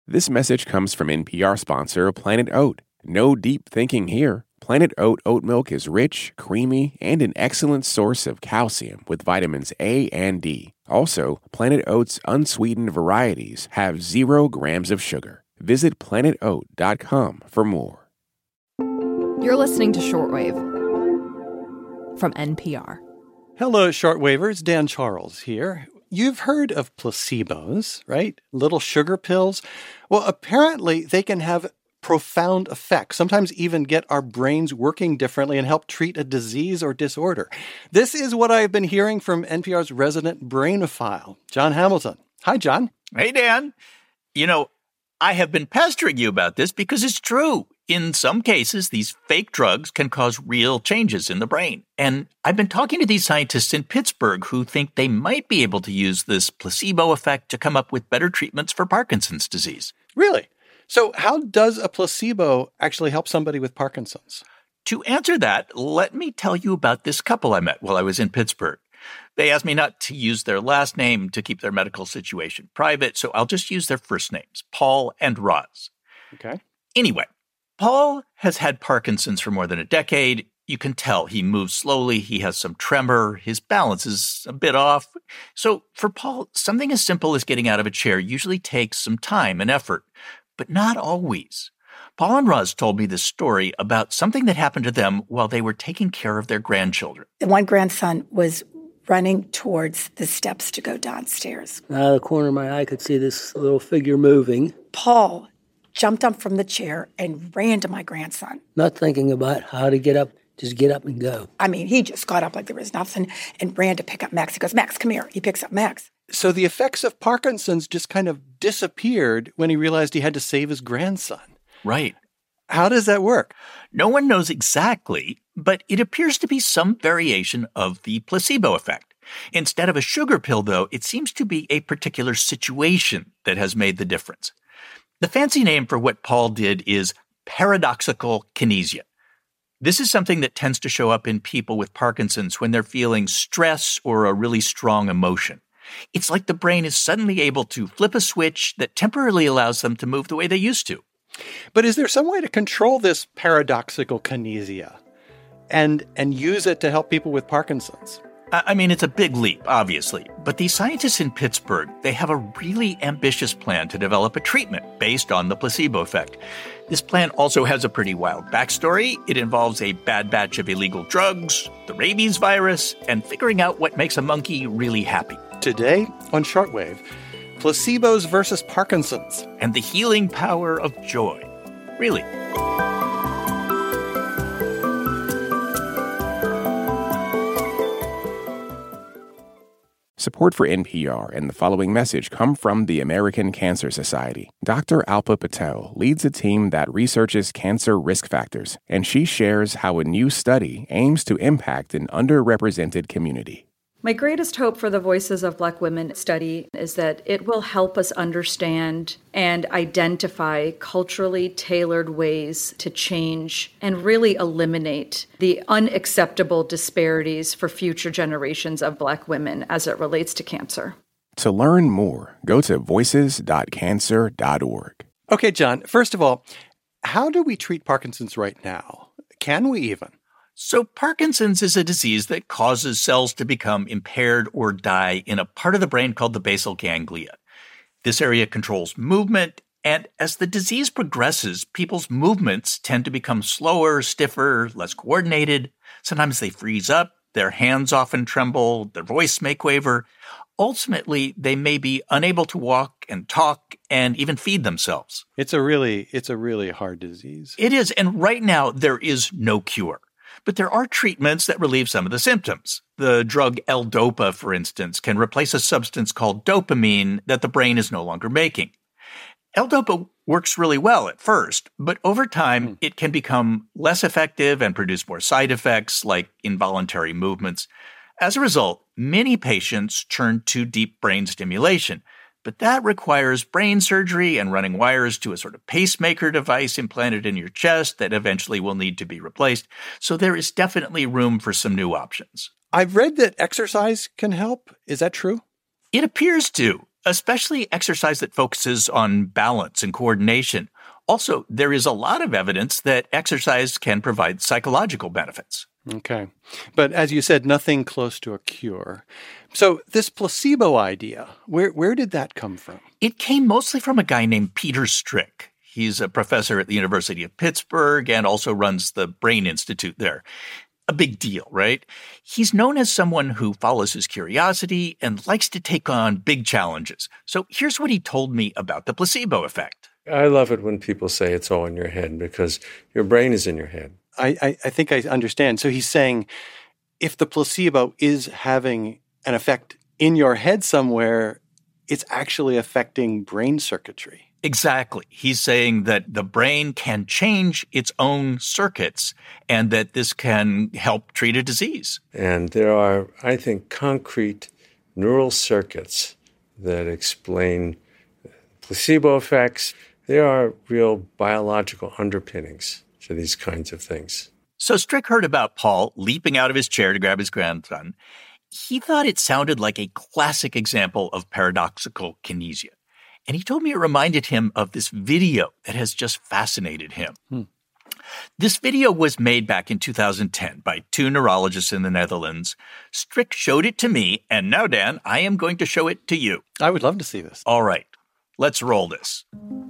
This message comes from NPR sponsor Planet Oat. No deep thinking here. Planet Oat oat milk is rich, creamy, and an excellent source of calcium with vitamins A and D. Also, Planet Oat's unsweetened varieties have 0 grams of sugar. Visit planetoat.com for more. You're listening to Shortwave from NPR. Hello, Shortwavers. Dan Charles here. You've heard of placebos, right? Little sugar pills. Well, apparently they can have profound effects, sometimes even get our brains working differently and help treat a disease or disorder. This is what I've been hearing from NPR's resident brainophile, Jon Hamilton. Hi, John. Hey, Dan. You know, I have been pestering you about this because it's true. In some cases, these fake drugs can cause real changes in the brain. And I've been talking to these scientists in Pittsburgh who think they might be able to use this placebo effect to come up with better treatments for Parkinson's disease. Really? So how does a placebo actually help somebody with Parkinson's? To answer that, let me tell you about this couple I met while I was in Pittsburgh. They asked me not to use their last name to keep their medical situation private, so I'll just use their first names, Paul and Roz. Okay. Anyway, Paul has had Parkinson's for more than a decade. You can tell he moves slowly, he has some tremor, his balance is a bit off. So for Paul, something as simple as getting out of a chair usually takes some time and effort, but not always. Paul and Roz told me this story about something that happened to them while they were taking care of their grandchildren. One grandson was running towards the steps to go downstairs. Out of the corner of my eye, I could see this little figure moving. Paul jumped up from the chair and ran to my grandson. Not thinking about how to get up, just get up and go. I mean, he just got up like there was nothing and ran to pick up Max. He goes, Max, come here. He picks up Max. So the effects of Parkinson's just kind of disappeared when he realized he had to save his grandson. Right. How does that work? No one knows exactly, but it appears to be some variation of the placebo effect. Instead of a sugar pill, though, it seems to be a particular situation that has made the difference. The fancy name for what Paul did is paradoxical kinesia. This is something that tends to show up in people with Parkinson's when they're feeling stress or a really strong emotion. It's like the brain is suddenly able to flip a switch that temporarily allows them to move the way they used to. But is there some way to control this paradoxical kinesia and use it to help people with Parkinson's? I mean, it's a big leap, obviously, but these scientists in Pittsburgh, they have a really ambitious plan to develop a treatment based on the placebo effect. This plan also has a pretty wild backstory. It involves a bad batch of illegal drugs, the rabies virus, and figuring out what makes a monkey really happy. Today on Shortwave, placebos versus Parkinson's. And the healing power of joy. Really. Support for NPR and the following message come from the American Cancer Society. Dr. Alpa Patel leads a team that researches cancer risk factors, and she shares how a new study aims to impact an underrepresented community. My greatest hope for the Voices of Black Women study is that it will help us understand and identify culturally tailored ways to change and really eliminate the unacceptable disparities for future generations of Black women as it relates to cancer. To learn more, go to voices.cancer.org. Okay, John, first of all, how do we treat Parkinson's right now? Can we even? So Parkinson's is a disease that causes cells to become impaired or die in a part of the brain called the basal ganglia. This area controls movement, and as the disease progresses, people's movements tend to become slower, stiffer, less coordinated. Sometimes they freeze up, their hands often tremble, their voice may quaver. Ultimately, they may be unable to walk and talk and even feed themselves. It's a really hard disease. It is, and right now there is no cure. But there are treatments that relieve some of the symptoms. The drug L-Dopa, for instance, can replace a substance called dopamine that the brain is no longer making. L-Dopa works really well at first, but over time, it can become less effective and produce more side effects like involuntary movements. As a result, many patients turn to deep brain stimulation, but that requires brain surgery and running wires to a sort of pacemaker device implanted in your chest that eventually will need to be replaced. So there is definitely room for some new options. I've read that exercise can help. Is that true? It appears to. especially exercise that focuses on balance and coordination. Also, there is a lot of evidence that exercise can provide psychological benefits. Okay. But as you said, nothing close to a cure. So this placebo idea, where did that come from? It came mostly from a guy named Peter Strick. He's a professor at the University of Pittsburgh and also runs the Brain Institute there. A big deal, right? He's known as someone who follows his curiosity and likes to take on big challenges. So here's what he told me about the placebo effect. I love it when people say it's all in your head because your brain is in your head. I think I understand. So he's saying if the placebo is having an effect in your head somewhere, it's actually affecting brain circuitry. Exactly. He's saying that the brain can change its own circuits and that this can help treat a disease. And there are, I think, concrete neural circuits that explain placebo effects. There are real biological underpinnings to these kinds of things. So Strick heard about Paul leaping out of his chair to grab his grandson. He thought it sounded like a classic example of paradoxical kinesia. And he told me it reminded him of this video that has just fascinated him. This video was made back in 2010 by two neurologists in the Netherlands. Strick showed it to me, and now, Dan, I am going to show it to you. I would love to see this. All right, let's roll this.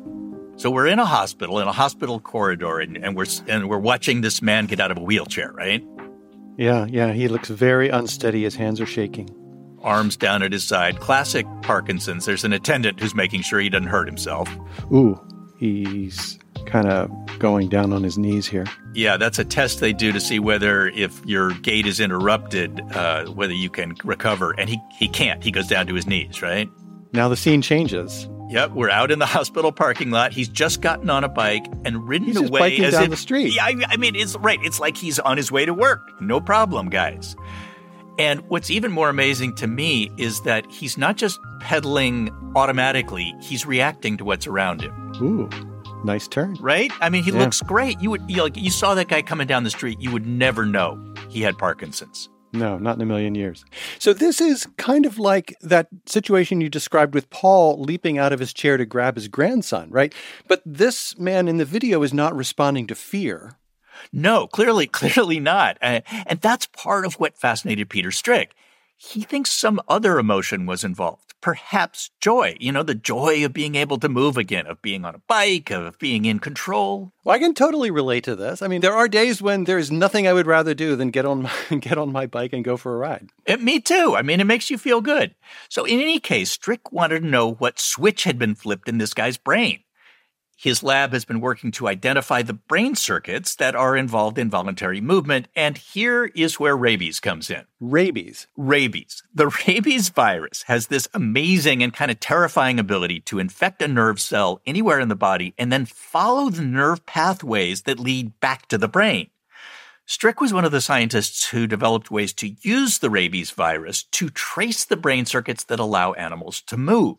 So we're in a hospital corridor, and we're watching this man get out of a wheelchair, right? Yeah, he looks very unsteady. His hands are shaking. Arms down at his side. Classic Parkinson's. There's an attendant who's making sure he doesn't hurt himself. Ooh, he's kind of going down on his knees here. Yeah, that's a test they do to see whether if your gait is interrupted, whether you can recover. And he can't. He goes down to his knees, right? Now the scene changes. Yep, we're out in the hospital parking lot. He's just gotten on a bike and ridden He's away just biking as down if, the street. Yeah, I mean, it's right. It's like he's on his way to work. No problem, guys. And what's even more amazing to me is that he's not just pedaling automatically, he's reacting to what's around him. Ooh, nice turn. Right? I mean, he looks great. You saw that guy coming down the street, you would never know he had Parkinson's. No, not in a million years. So this is kind of like that situation you described with Paul leaping out of his chair to grab his grandson, right? But this man in the video is not responding to fear. No, clearly not. And that's part of what fascinated Peter Strick. He thinks some other emotion was involved, perhaps joy, the joy of being able to move again, of being on a bike, of being in control. Well, I can totally relate to this. I mean, there are days when there's nothing I would rather do than get on my bike and go for a ride. Me too. I mean, it makes you feel good. So in any case, Strick wanted to know what switch had been flipped in this guy's brain. His lab has been working to identify the brain circuits that are involved in voluntary movement, and here is where rabies comes in. Rabies? Rabies. The rabies virus has this amazing and kind of terrifying ability to infect a nerve cell anywhere in the body and then follow the nerve pathways that lead back to the brain. Strick was one of the scientists who developed ways to use the rabies virus to trace the brain circuits that allow animals to move.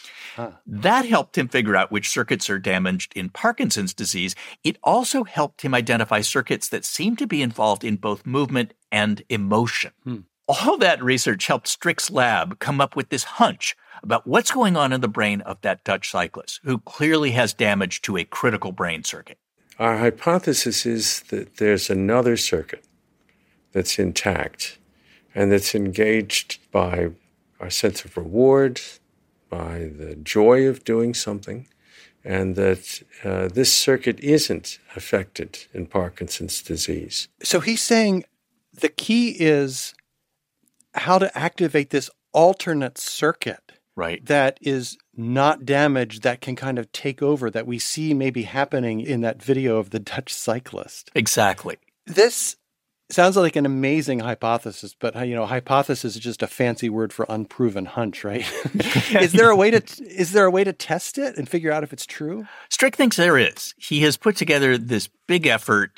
That helped him figure out which circuits are damaged in Parkinson's disease. It also helped him identify circuits that seem to be involved in both movement and emotion. All that research helped Strick's lab come up with this hunch about what's going on in the brain of that Dutch cyclist, who clearly has damage to a critical brain circuit. Our hypothesis is that there's another circuit that's intact and that's engaged by our sense of reward, by the joy of doing something, and that this circuit isn't affected in Parkinson's disease. So he's saying the key is how to activate this alternate circuit, right, that is not damaged, that can kind of take over, that we see maybe happening in that video of the Dutch cyclist. Exactly. This sounds like an amazing hypothesis, but hypothesis is just a fancy word for unproven hunch, right? Is there a way to test it and figure out if it's true? Strick thinks there is. He has put together this big effort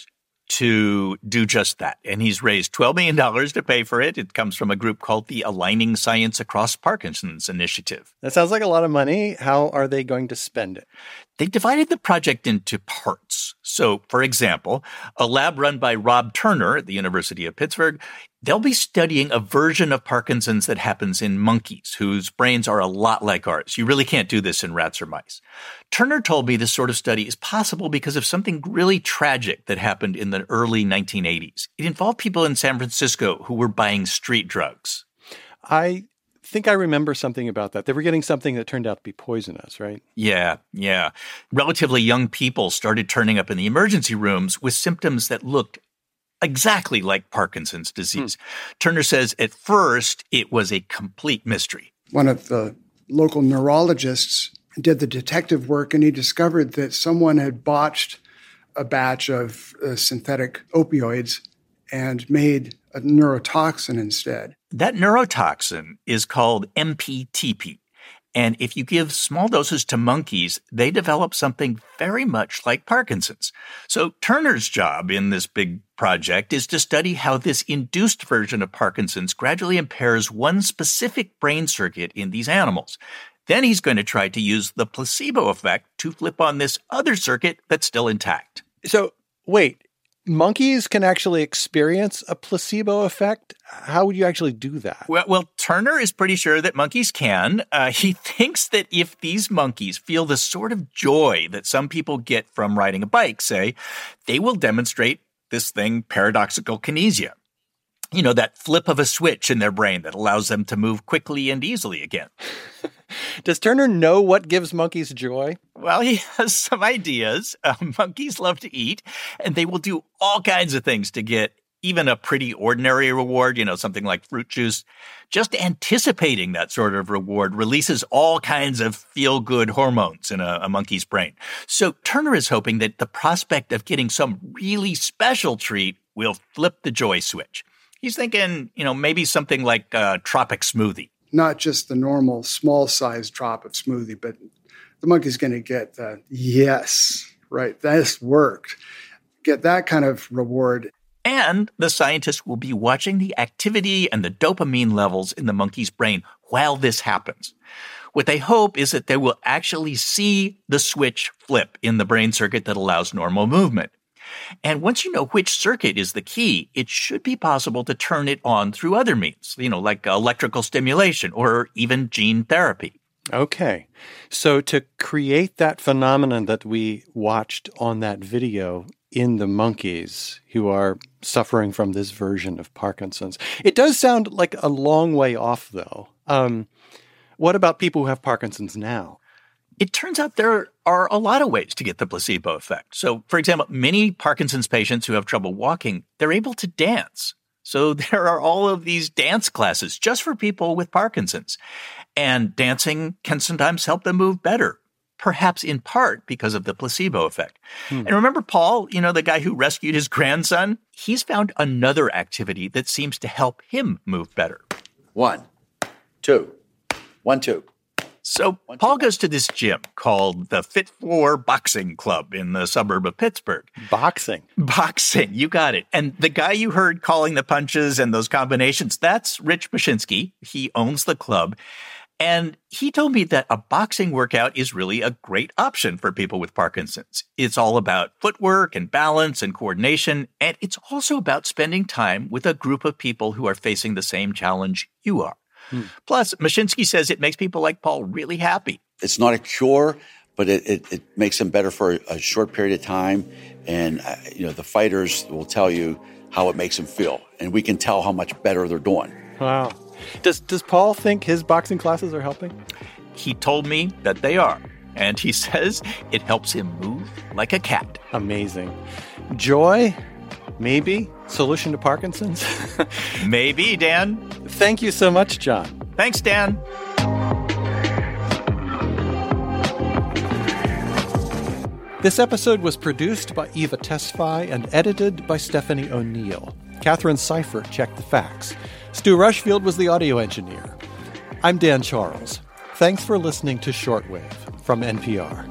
to do just that, and he's raised $12 million to pay for it. It comes from a group called the Aligning Science Across Parkinson's Initiative. That sounds like a lot of money. How are they going to spend it? They divided the project into parts. So, for example, a lab run by Rob Turner at the University of Pittsburgh, they'll be studying a version of Parkinson's that happens in monkeys, whose brains are a lot like ours. You really can't do this in rats or mice. Turner told me this sort of study is possible because of something really tragic that happened in the early 1980s. It involved people in San Francisco who were buying street drugs. I think I remember something about that. They were getting something that turned out to be poisonous, right? Yeah. Relatively young people started turning up in the emergency rooms with symptoms that looked exactly like Parkinson's disease. Turner says at first it was a complete mystery. One of the local neurologists did the detective work, and he discovered that someone had botched a batch of synthetic opioids and made a neurotoxin instead. That neurotoxin is called MPTP. And if you give small doses to monkeys, they develop something very much like Parkinson's. So Turner's job in this big project is to study how this induced version of Parkinson's gradually impairs one specific brain circuit in these animals. Then he's going to try to use the placebo effect to flip on this other circuit that's still intact. So, wait. Monkeys can actually experience a placebo effect? How would you actually do that? Well, Turner is pretty sure that monkeys can. He thinks that if these monkeys feel the sort of joy that some people get from riding a bike, say, they will demonstrate this thing, paradoxical kinesia. You know, that flip of a switch in their brain that allows them to move quickly and easily again. Does Turner know what gives monkeys joy? Well, he has some ideas. Monkeys love to eat, and they will do all kinds of things to get even a pretty ordinary reward, something like fruit juice. Just anticipating that sort of reward releases all kinds of feel-good hormones in a monkey's brain. So Turner is hoping that the prospect of getting some really special treat will flip the joy switch. He's thinking, maybe something like a tropic smoothie. Not just the normal small-sized tropic smoothie, but the monkey's going to get the, yes, right, this worked. Get that kind of reward. And the scientists will be watching the activity and the dopamine levels in the monkey's brain while this happens. What they hope is that they will actually see the switch flip in the brain circuit that allows normal movement. And once you know which circuit is the key, it should be possible to turn it on through other means, like electrical stimulation or even gene therapy. Okay. So to create that phenomenon that we watched on that video in the monkeys who are suffering from this version of Parkinson's, it does sound like a long way off, though. What about people who have Parkinson's now? It turns out there are a lot of ways to get the placebo effect. So, for example, many Parkinson's patients who have trouble walking, they're able to dance. So there are all of these dance classes just for people with Parkinson's. And dancing can sometimes help them move better, perhaps in part because of the placebo effect. And remember Paul, the guy who rescued his grandson? He's found another activity that seems to help him move better. 1, 2, 1, 2. So Paul goes to this gym called the Fit For Boxing Club in the suburb of Pittsburgh. Boxing, you got it. And the guy you heard calling the punches and those combinations, that's Rich Mashinsky. He owns the club. And he told me that a boxing workout is really a great option for people with Parkinson's. It's all about footwork and balance and coordination. And it's also about spending time with a group of people who are facing the same challenge you are. Plus, Mashinsky says it makes people like Paul really happy. It's not a cure, but it makes them better for a short period of time. And, the fighters will tell you how it makes them feel. And we can tell how much better they're doing. Wow. Does Paul think his boxing classes are helping? He told me that they are. And he says it helps him move like a cat. Amazing. Joy? Maybe? Solution to Parkinson's? Maybe, Dan. Thank you so much, John. Thanks, Dan. This episode was produced by Eva Tesfaye and edited by Stephanie O'Neill. Catherine Seifert checked the facts. Stu Rushfield was the audio engineer. I'm Dan Charles. Thanks for listening to Shortwave from NPR.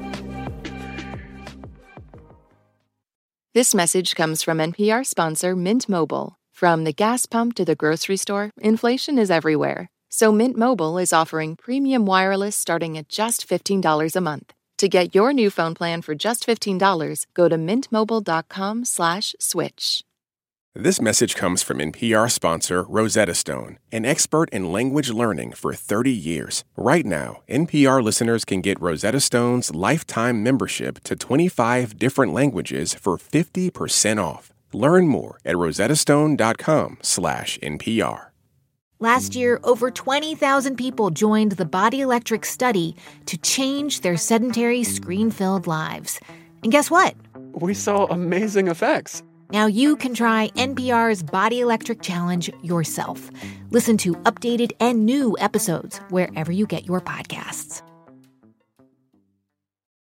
This message comes from NPR sponsor Mint Mobile. From the gas pump to the grocery store, inflation is everywhere. So Mint Mobile is offering premium wireless starting at just $15 a month. To get your new phone plan for just $15, go to mintmobile.com/switch. This message comes from NPR sponsor Rosetta Stone, an expert in language learning for 30 years. Right now, NPR listeners can get Rosetta Stone's lifetime membership to 25 different languages for 50% off. Learn more at rosettastone.com/NPR. Last year, over 20,000 people joined the Body Electric study to change their sedentary, screen-filled lives. And guess what? We saw amazing effects. Now you can try NPR's Body Electric Challenge yourself. Listen to updated and new episodes wherever you get your podcasts.